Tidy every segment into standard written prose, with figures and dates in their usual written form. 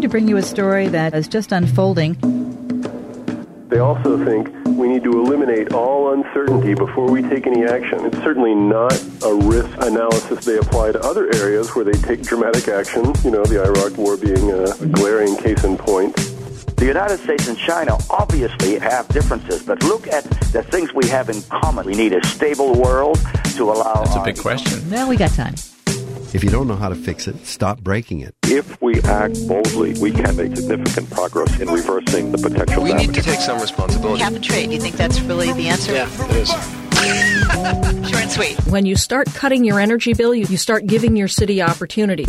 to bring you a story that is just unfolding. They also think we need to eliminate all uncertainty before we take any action. It's certainly not a risk analysis they apply to other areas where they take dramatic action, the Iraq War being a glaring case in point. The United States and China obviously have differences, but look at the things we have in common. We need a stable world to allow... That's a big question. Well, we got time. If you don't know how to fix it, stop breaking it. If we act boldly, we can make significant progress in reversing the potential damage. We need to take some responsibility. Cap and trade. Do you think that's really the answer? Yeah, it is. Short and sweet. When you start cutting your energy bill, you start giving your city opportunity.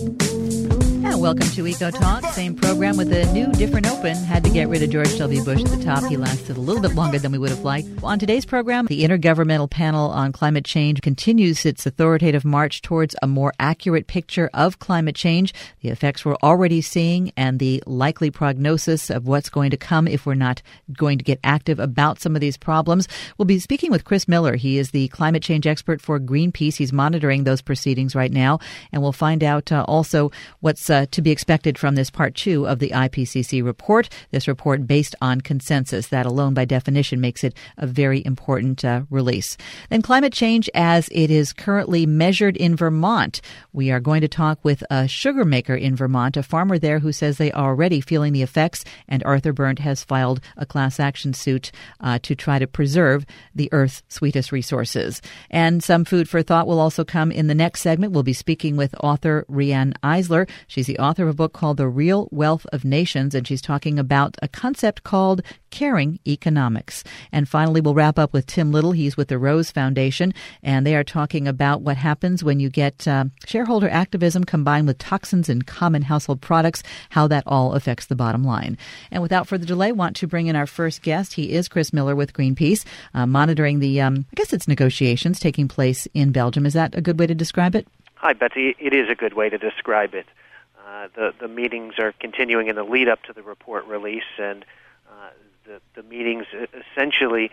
Welcome to Eco Talk, same program with a new, different open. Had to get rid of George W. Bush at the top. He lasted a little bit longer than we would have liked. On today's program, the Intergovernmental Panel on Climate Change continues its authoritative march towards a more accurate picture of climate change, the effects we're already seeing, and the likely prognosis of what's going to come if we're not going to get active about some of these problems. We'll be speaking with Chris Miller. He is the climate change expert for Greenpeace. He's monitoring those proceedings right now, and we'll find out also what's to be expected from this part 2 of the IPCC report. This report based on consensus. That alone, by definition, makes it a very important release. Then climate change as it is currently measured in Vermont. We are going to talk with a sugar maker in Vermont, a farmer there who says they are already feeling the effects, and Arthur Berndt has filed a class action suit to try to preserve the Earth's sweetest resources. And some food for thought will also come in the next segment. We'll be speaking with author Riane Eisler. She's the author of a book called The Real Wealth of Nations, and she's talking about a concept called caring economics. And finally, we'll wrap up with Tim Little. He's with the Rose Foundation, and they are talking about what happens when you get shareholder activism combined with toxins in common household products, how that all affects the bottom line. And without further delay, want to bring in our first guest. He is Chris Miller with Greenpeace, monitoring the, I guess it's negotiations taking place in Belgium. Is that a good way to describe it? Hi, Betsy. It is a good way to describe it. The meetings are continuing in the lead up to the report release, and the meetings essentially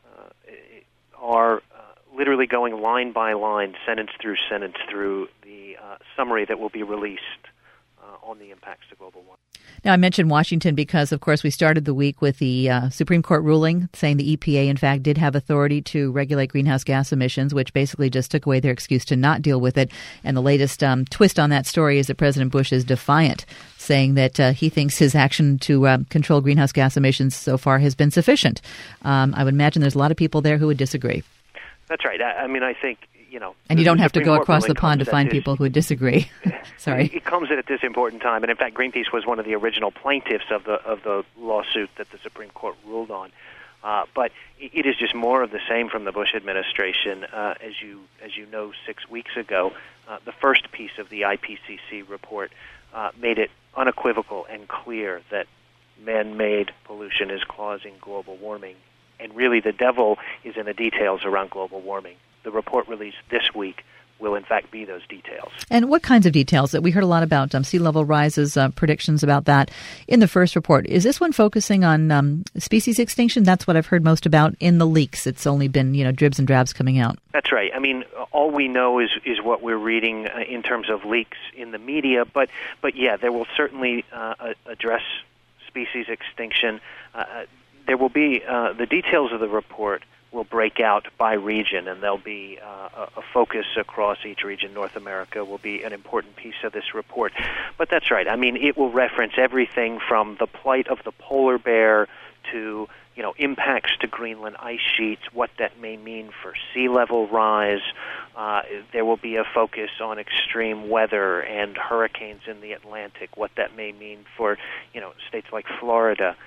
are literally going line by line, sentence through the summary that will be released on the impacts to global warming. Now, I mentioned Washington because, of course, we started the week with the Supreme Court ruling saying the EPA, in fact, did have authority to regulate greenhouse gas emissions, which basically just took away their excuse to not deal with it. And the latest twist on that story is that President Bush is defiant, saying that he thinks his action to control greenhouse gas emissions so far has been sufficient. I would imagine there's a lot of people there who would disagree. That's right. I mean, I think, and you don't have to go across the pond to find people who would disagree. Sorry. It comes at this important time, and in fact, Greenpeace was one of the original plaintiffs of the lawsuit that the Supreme Court ruled on. But it is just more of the same from the Bush administration. As you know, 6 weeks ago, the first piece of the IPCC report made it unequivocal and clear that man-made pollution is causing global warming, and really the devil is in the details around global warming. The report released this week will, in fact, be those details. And what kinds of details? That we heard a lot about sea level rises, predictions about that in the first report. Is this one focusing on species extinction? That's what I've heard most about in the leaks. It's only been, dribs and drabs coming out. That's right. I mean, all we know is what we're reading in terms of leaks in the media. But yeah, there will certainly address species extinction. There will be the details of the report will break out by region, and there'll be a focus across each region. North America will be an important piece of this report. But that's right. I mean, it will reference everything from the plight of the polar bear to, impacts to Greenland ice sheets, what that may mean for sea level rise. There will be a focus on extreme weather and hurricanes in the Atlantic, what that may mean for, states like Florida,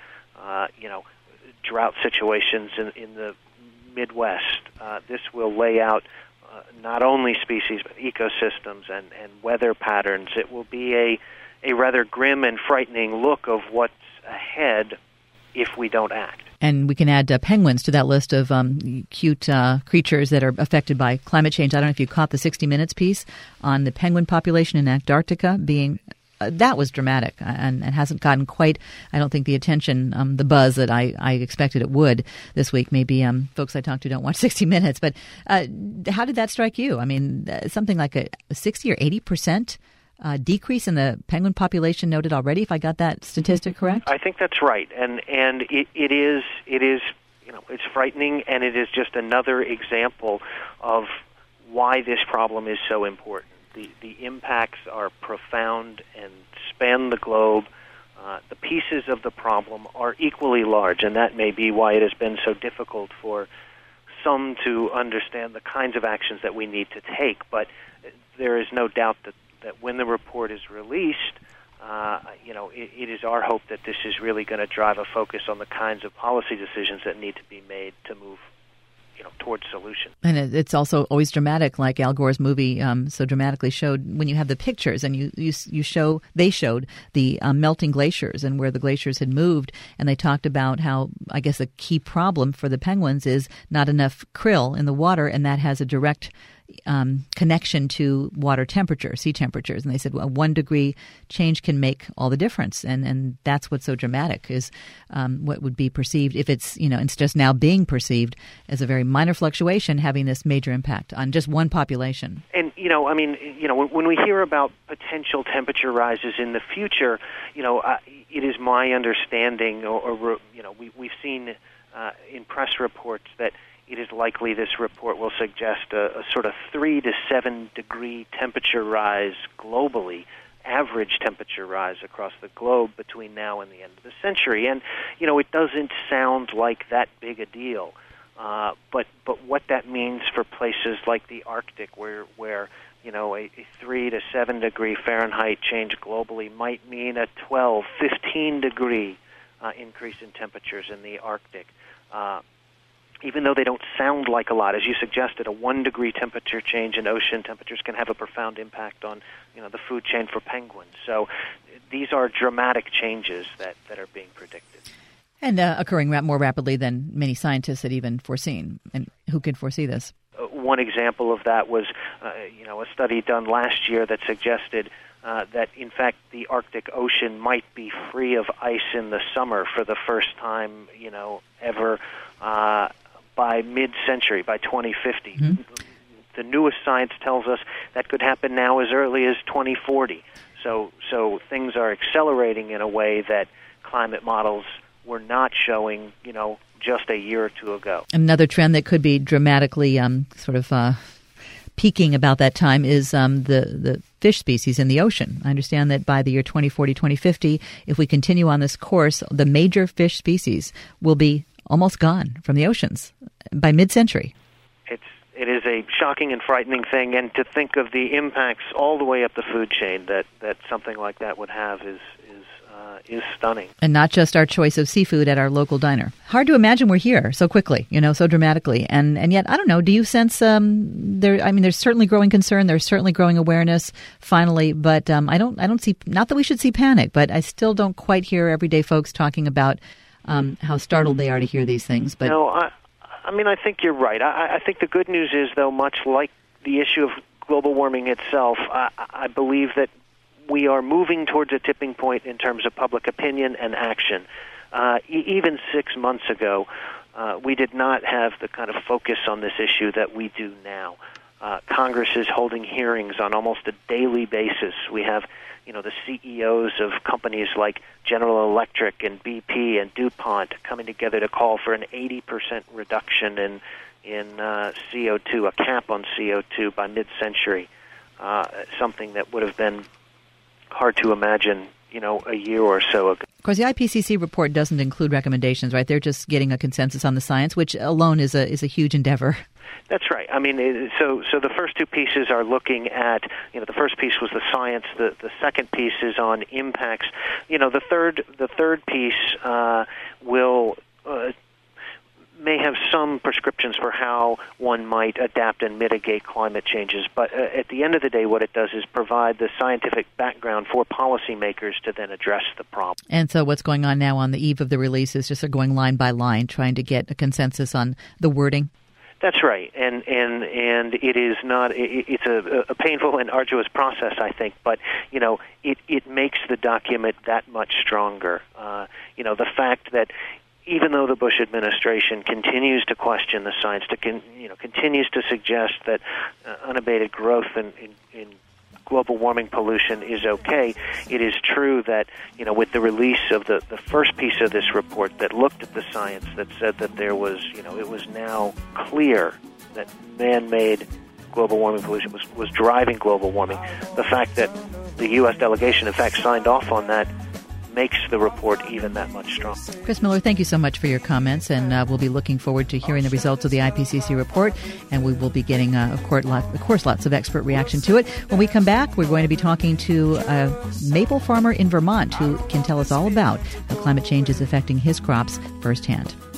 drought situations in the Midwest. This will lay out not only species but ecosystems and weather patterns. It will be a rather grim and frightening look of what's ahead if we don't act. And we can add penguins to that list of cute creatures that are affected by climate change. I don't know if you caught the 60 Minutes piece on the penguin population in Antarctica being that was dramatic and hasn't gotten quite, I don't think, the attention, the buzz that I expected it would this week. Maybe folks I talk to don't watch 60 Minutes. But how did that strike you? I mean, something like a 60 or 80% decrease in the penguin population noted already, if I got that statistic correct? I think that's right, and it is it's frightening, and it is just another example of why this problem is so important. The impacts are profound and span the globe. The pieces of the problem are equally large, and that may be why it has been so difficult for some to understand the kinds of actions that we need to take. But there is no doubt that when the report is released, it is our hope that this is really going to drive a focus on the kinds of policy decisions that need to be made to move towards solution. And it's also always dramatic, like Al Gore's movie so dramatically showed, when you have the pictures and they showed the melting glaciers and where the glaciers had moved, and they talked about how, I guess, a key problem for the penguins is not enough krill in the water, and that has a direct connection to water temperature, sea temperatures. And they said, well, 1 degree change can make all the difference. And that's what's so dramatic is what would be perceived, if it's, it's just now being perceived as a very minor fluctuation having this major impact on just one population. And, when we hear about potential temperature rises in the future, it is my understanding, we've seen in press reports that it is likely this report will suggest a sort of 3 to 7 degree temperature rise globally, average temperature rise across the globe between now and the end of the century. And, it doesn't sound like that big a deal. But what that means for places like the Arctic, where a 3 to 7 degree Fahrenheit change globally might mean a 12, 15 degree increase in temperatures in the Arctic. Even though they don't sound like a lot, as you suggested, a 1 degree temperature change in ocean temperatures can have a profound impact on, the food chain for penguins. So these are dramatic changes that are being predicted. And occurring more rapidly than many scientists had even foreseen. And who could foresee this? One example of that was, a study done last year that suggested that, in fact, the Arctic Ocean might be free of ice in the summer for the first time, ever by mid-century, by 2050. Mm-hmm. The newest science tells us that could happen now as early as 2040. So things are accelerating in a way that climate models were not showing, just a year or two ago. Another trend that could be dramatically peaking about that time is the fish species in the ocean. I understand that by the year 2040, 2050, if we continue on this course, the major fish species will be almost gone from the oceans by mid-century. It is a shocking and frightening thing, and to think of the impacts all the way up the food chain that something like that would have is stunning. And not just our choice of seafood at our local diner. Hard to imagine we're here so quickly, so dramatically. And yet, I don't know, do you sense there's certainly growing concern, there's certainly growing awareness finally, but I don't see, not that we should see panic, but I still don't quite hear everyday folks talking about how startled they are to hear these things. But no, I think you're right. I think the good news is, though, much like the issue of global warming itself, I believe that we are moving towards a tipping point in terms of public opinion and action. Even 6 months ago, we did not have the kind of focus on this issue that we do now. Congress is holding hearings on almost a daily basis. We have, the CEOs of companies like General Electric and BP and DuPont coming together to call for an 80% reduction in CO2, a cap on CO2 by mid-century, something that would have been hard to imagine, a year or so ago. Of course, the IPCC report doesn't include recommendations, right? They're just getting a consensus on the science, which alone is a huge endeavor. That's right. So the first two pieces are looking at, the first piece was the science. The second piece is on impacts. The third piece will may have some prescriptions for how one might adapt and mitigate climate changes. But at the end of the day, what it does is provide the scientific background for policymakers to then address the problem. And so what's going on now on the eve of the release is just going line by line, trying to get a consensus on the wording? That's right, and it is not. It's a painful and arduous process, I think. But it makes the document that much stronger. The fact that even though the Bush administration continues to question the science, continues to suggest that unabated growth in global warming pollution is okay. It is true that, with the release of the first piece of this report that looked at the science that said that there was, it was now clear that man-made global warming pollution was driving global warming. The fact that the U.S. delegation, in fact, signed off on that makes the report even that much stronger. Chris Miller, thank you so much for your comments, and we'll be looking forward to hearing the results of the IPCC report, and we will be getting, of course, lots of expert reaction to it. When we come back, we're going to be talking to a maple farmer in Vermont who can tell us all about how climate change is affecting his crops firsthand.